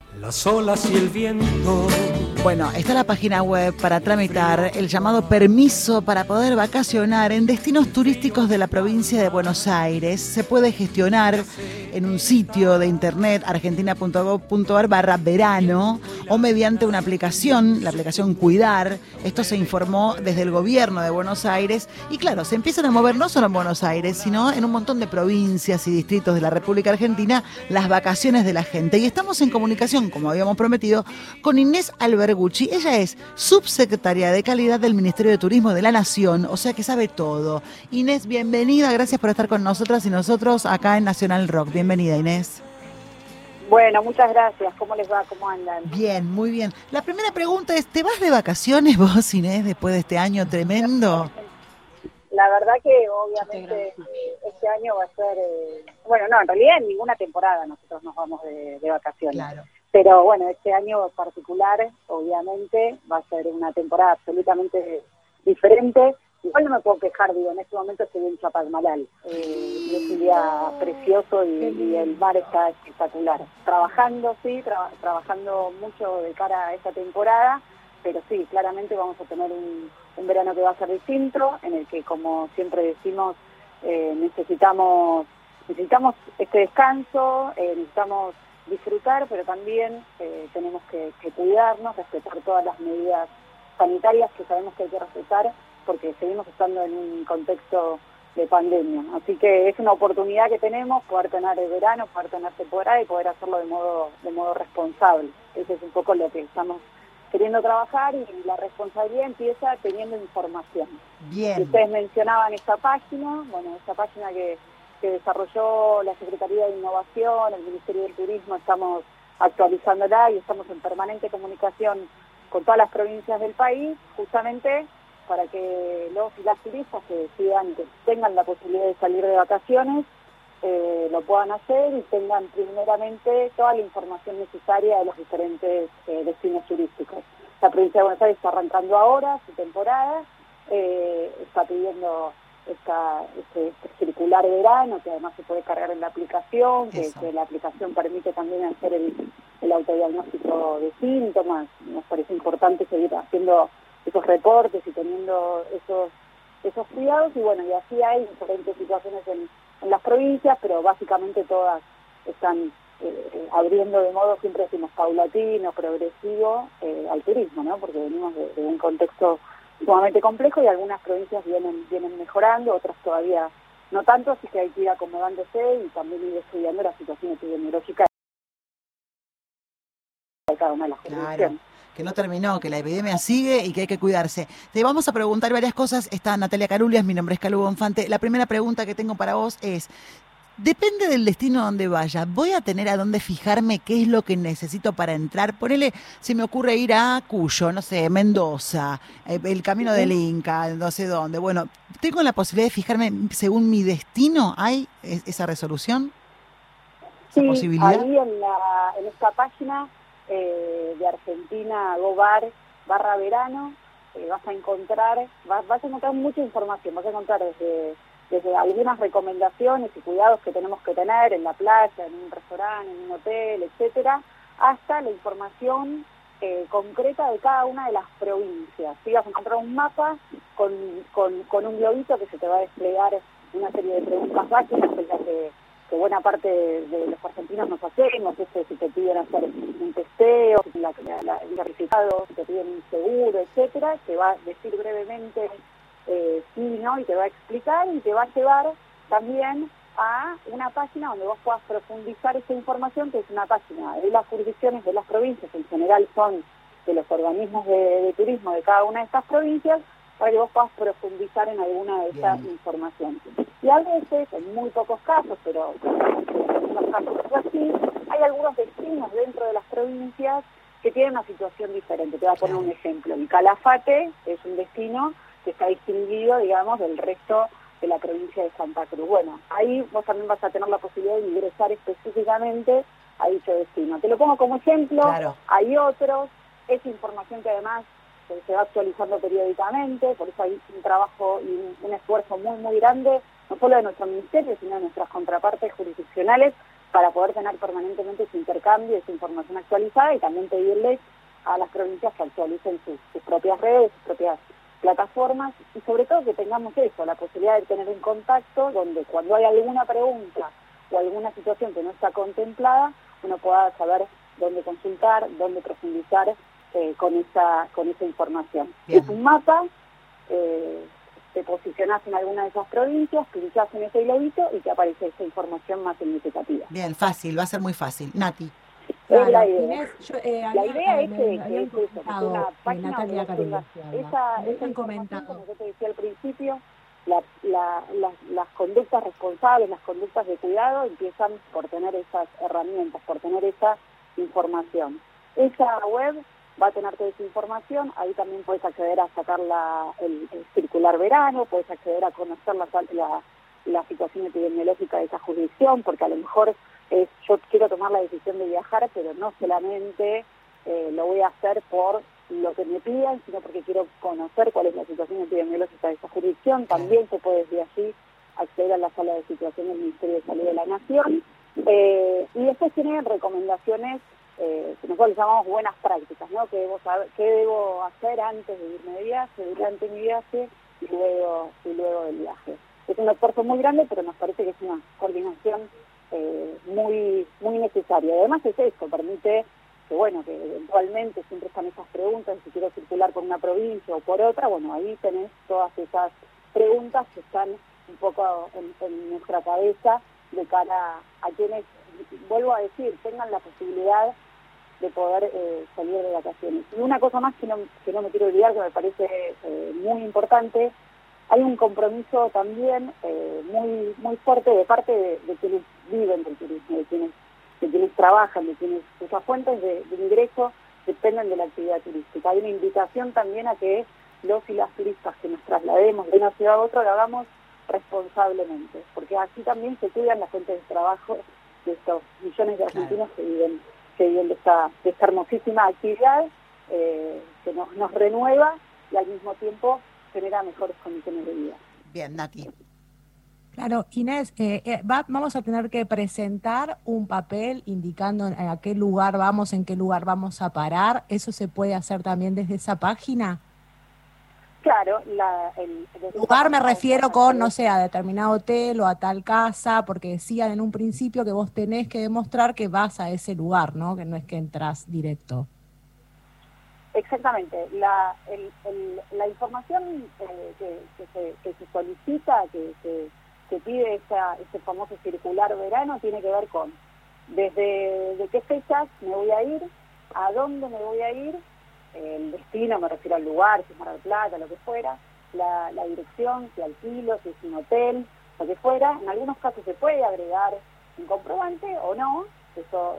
Las olas y el viento. Bueno, está la página web para tramitar el llamado permiso para poder vacacionar en destinos turísticos de la provincia de Buenos Aires. Se puede gestionar en un sitio de internet argentina.gov.ar/verano o mediante una aplicación, la aplicación Cuidar. Esto se informó desde el gobierno de Buenos Aires y claro, se empiezan a mover no solo en Buenos Aires, sino en un montón de provincias y distritos de la República Argentina las vacaciones de la gente. Y estamos en comunicación, como habíamos prometido, con Inés Albergucci. Ella es subsecretaria de Calidad del Ministerio de Turismo de la Nación, o sea que sabe todo. Inés, bienvenida, gracias por estar con nosotras y nosotros acá en Nacional Rock. Bienvenida, Inés. Bueno, muchas gracias. ¿Cómo les va? ¿Cómo andan? Bien, muy bien. La primera pregunta es, ¿te vas de vacaciones vos, Inés, después de este año tremendo? La verdad que obviamente este año va a ser, bueno, no, en realidad en ninguna temporada nosotros nos vamos de vacaciones. Claro. Pero bueno, este año en particular, obviamente, va a ser una temporada absolutamente diferente. Igual no me puedo quejar, digo, en este momento estoy en Chapalmalal. Y es un día precioso y el mar está espectacular. Trabajando, sí, trabajando mucho de cara a esta temporada, pero sí, claramente vamos a tener un verano que va a ser distinto, en el que, como siempre decimos, necesitamos este descanso, necesitamos disfrutar, pero también tenemos que cuidarnos, respetar todas las medidas sanitarias que sabemos que hay que respetar, porque seguimos estando en un contexto de pandemia. Así que es una oportunidad que tenemos, poder tener el verano, poder tener temporada y poder hacerlo de modo responsable. Ese es un poco lo que estamos queriendo trabajar, y la responsabilidad empieza teniendo información. Bien. Ustedes mencionaban esta página, bueno, esta página que desarrolló la Secretaría de Innovación, el Ministerio del Turismo, estamos actualizándola y estamos en permanente comunicación con todas las provincias del país, justamente para que los y las turistas que decidan, que tengan la posibilidad de salir de vacaciones, lo puedan hacer y tengan primeramente toda la información necesaria de los diferentes destinos turísticos. La provincia de Buenos Aires está arrancando ahora su temporada, está pidiendo este circular de verano, que además se puede cargar en la aplicación, que la aplicación permite también hacer el autodiagnóstico de síntomas. Nos parece importante seguir haciendo esos reportes y teniendo esos cuidados, y bueno, y así hay diferentes situaciones en las provincias, pero básicamente todas están abriendo de modo, siempre decimos, paulatino, progresivo, al turismo, ¿no? Porque venimos de un contexto sumamente complejo y algunas provincias vienen mejorando, otras todavía no tanto, así que hay que ir acomodándose y también ir estudiando la situación epidemiológica de cada una de las jurisdicciones. Claro, que no terminó, que la epidemia sigue y que hay que cuidarse. Te vamos a preguntar varias cosas. Está Natalia Carulias, mi nombre es Calú Bonfante. La primera pregunta que tengo para vos es, depende del destino donde vaya, ¿voy a tener a dónde fijarme qué es lo que necesito para entrar? Ponele, se me ocurre ir a Cuyo, no sé, Mendoza, el Camino del Inca, no sé dónde. Bueno, ¿tengo la posibilidad de fijarme según mi destino? ¿Hay esa resolución? ¿Esa posibilidad? Ahí en esta página de Argentina Govar/verano vas a encontrar mucha información, vas a encontrar desde algunas recomendaciones y cuidados que tenemos que tener en la playa, en un restaurante, en un hotel, etcétera, hasta la información concreta de cada una de las provincias. ¿Sí? Vas a encontrar un mapa con un globito que se te va a desplegar una serie de preguntas básicas, que es la que buena parte de los argentinos nos hacemos, si te piden hacer un testeo, el verificado, si te piden un seguro, etcétera, te va a decir brevemente sí, no, y te va a explicar y te va a llevar también a una página donde vos puedas profundizar esa información, que es una página de las jurisdicciones de las provincias, en general son de los organismos de turismo de cada una de estas provincias, para que vos puedas profundizar en alguna de estas informaciones. Y a veces, en muy pocos casos, pero en los casos así, hay algunos destinos dentro de las provincias que tienen una situación diferente. Te voy a poner un ejemplo. El Calafate es un destino que está distinguido, digamos, del resto de la provincia de Santa Cruz. Bueno, ahí vos también vas a tener la posibilidad de ingresar específicamente a dicho destino. Te lo pongo como ejemplo, hay otros, es información que además se va actualizando periódicamente, por eso hay un trabajo y un esfuerzo muy, muy grande, no solo de nuestro ministerio, sino de nuestras contrapartes jurisdiccionales, para poder tener permanentemente ese intercambio, esa información actualizada, y también pedirles a las provincias que actualicen sus propias redes, sus propias plataformas, y sobre todo que tengamos eso, la posibilidad de tener un contacto donde cuando hay alguna pregunta o alguna situación que no está contemplada, uno pueda saber dónde consultar, dónde profundizar con esa información. Bien. Es un mapa, te posicionás en alguna de esas provincias, pinchás en ese globito y te aparece esa información más significativa. Bien, fácil, va a ser muy fácil. Nati. Claro, es la idea. Inés, La idea es que habían es eso, que sea una página Natalia donde tengas Carolina, esa me habían información, comentado. como yo te decía al principio, las conductas responsables, las conductas de cuidado empiezan por tener esas herramientas, por tener esa información. Esa web va a tener toda esa información, ahí también puedes acceder a sacar el circular verano, puedes acceder a conocer la situación epidemiológica de esa jurisdicción, porque a lo mejor yo quiero tomar la decisión de viajar, pero no solamente lo voy a hacer por lo que me pidan, sino porque quiero conocer cuál es la situación epidemiológica de esa jurisdicción. También se puede desde allí acceder a la sala de situación del Ministerio de Salud de la Nación. Y después tienen recomendaciones que nosotros llamamos buenas prácticas, ¿no? ¿Qué debo hacer antes de irme de viaje, durante mi viaje y luego del viaje? Es un esfuerzo muy grande, pero nos parece que es una coordinación muy necesaria. Además es eso, permite que eventualmente siempre están esas preguntas, si quiero circular por una provincia o por otra, ahí tenés todas esas preguntas que están un poco en nuestra cabeza de cara a quienes, vuelvo a decir, tengan la posibilidad de poder salir de vacaciones. Y una cosa más que no me quiero olvidar, que me parece muy importante, hay un compromiso también muy fuerte de parte de quienes viven del turismo, de quienes trabajan, de quienes sus fuentes de ingreso dependen de la actividad turística. Hay una invitación también a que los y las turistas que nos traslademos de una ciudad a otra lo hagamos responsablemente, porque así también se cuidan las fuentes de trabajo de estos millones de argentinos que viven de esta hermosísima actividad que nos renueva y al mismo tiempo genera mejores condiciones de vida. Bien, Nati. Claro, Inés, vamos a tener que presentar un papel indicando a qué lugar vamos, en qué lugar vamos a parar. ¿Eso se puede hacer también desde esa página? Claro, lugar me refiero con, no sé, a determinado hotel o a tal casa, porque decían en un principio que vos tenés que demostrar que vas a ese lugar, ¿no? Que no es que entras directo. Exactamente. La información que se solicita, que pide ese famoso circular verano, tiene que ver con desde qué fechas me voy a ir, a dónde me voy a ir, el destino, me refiero al lugar, si es Mar del Plata, lo que fuera, la dirección, si alquilo, si es un hotel, lo que fuera. En algunos casos se puede agregar un comprobante o no, eso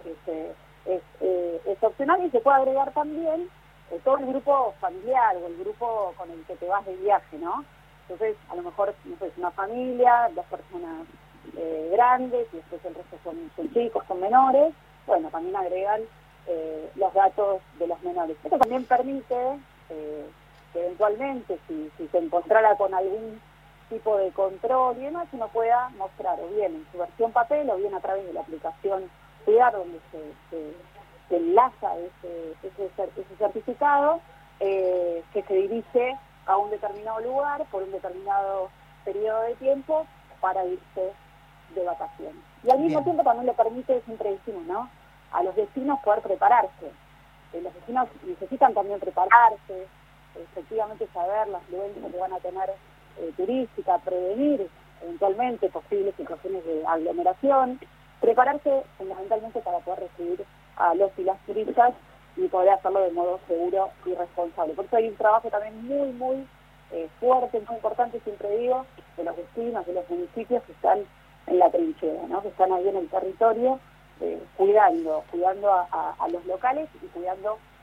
es opcional, y se puede agregar también todo el grupo familiar o el grupo con el que te vas de viaje, ¿no? Entonces, a lo mejor, no sé, es una familia, 2 personas grandes, y después el resto son chicos, son menores, también agregan los datos de los menores. Esto también permite que eventualmente, si se encontrara con algún tipo de control y demás, uno pueda mostrar o bien en su versión papel o bien a través de la aplicación Cuidar, donde se enlaza ese certificado que se dirige a un determinado lugar por un determinado periodo de tiempo para irse de vacaciones. Y al mismo tiempo también le permite, siempre decimos, ¿no?, a los destinos poder prepararse. Los destinos necesitan también prepararse, efectivamente saber las influencias que van a tener turística, prevenir eventualmente posibles situaciones de aglomeración, prepararse fundamentalmente para poder recibir a los y las turistas y poder hacerlo de modo seguro y responsable. Por eso hay un trabajo también muy fuerte, muy importante, siempre digo, de los destinos, de los municipios que están en la trinchera, ¿no?, que están ahí en el territorio, cuidando a los locales y cuidando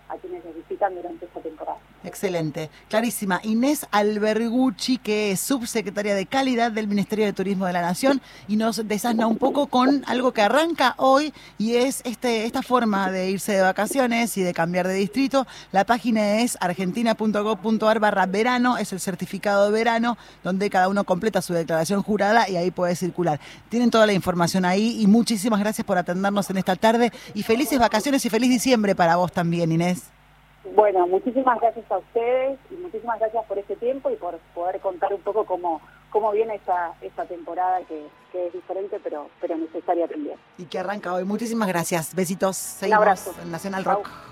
quienes les visitan durante esta temporada. Excelente, clarísima. Inés Albergucci, que es subsecretaria de Calidad del Ministerio de Turismo de la Nación, y nos desasna un poco con algo que arranca hoy, y es esta forma de irse de vacaciones y de cambiar de distrito. La página es argentina.gov.ar/verano, es el certificado de verano, donde cada uno completa su declaración jurada y ahí puede circular. Tienen toda la información ahí, y muchísimas gracias por atendernos en esta tarde, y felices vacaciones y feliz diciembre para vos también, Inés. Bueno, muchísimas gracias a ustedes y muchísimas gracias por este tiempo y por poder contar un poco cómo viene esta temporada que es diferente pero necesaria también. Y que arranca hoy. Muchísimas gracias. Besitos. Un abrazo. Seguimos en Nacional Rock. Chau.